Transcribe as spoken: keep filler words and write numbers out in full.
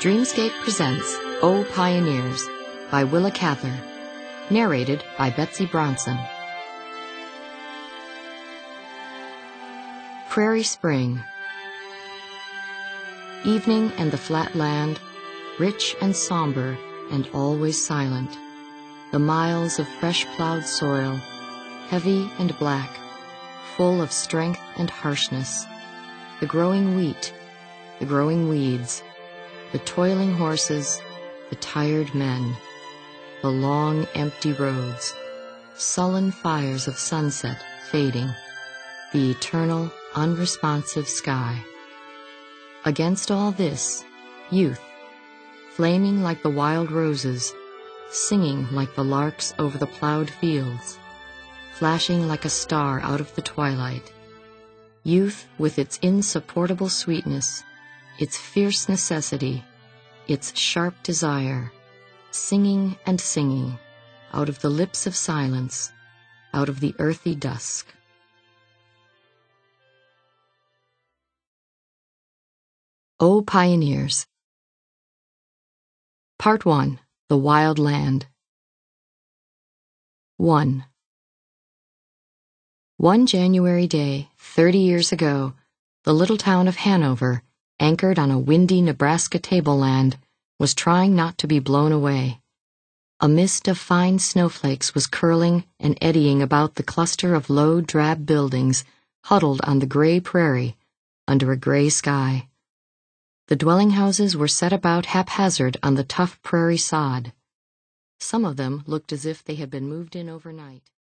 Dreamscape presents O Pioneers by Willa Cather, narrated by Betsy Bronson. Prairie Spring. Evening and the flat land, rich and somber and always silent. The miles of fresh plowed soil, heavy and black, full of strength and harshness. The growing wheat, the growing weeds, the toiling horses, the tired men, the long empty roads, sullen fires of sunset fading, the eternal unresponsive sky. Against all this, youth, flaming like the wild roses, singing like the larks over the plowed fields, flashing like a star out of the twilight. Youth with its insupportable sweetness, its fierce necessity, its sharp desire, singing and singing, out of the lips of silence, out of the earthy dusk. O Pioneers. Part one. The Wild Land. One. One January day, thirty years ago, the little town of Hanover, anchored on a windy Nebraska tableland, was trying not to be blown away. A mist of fine snowflakes was curling and eddying about the cluster of low, drab buildings huddled on the gray prairie under a gray sky. The dwelling houses were set about haphazard on the tough prairie sod. Some of them looked as if they had been moved in overnight.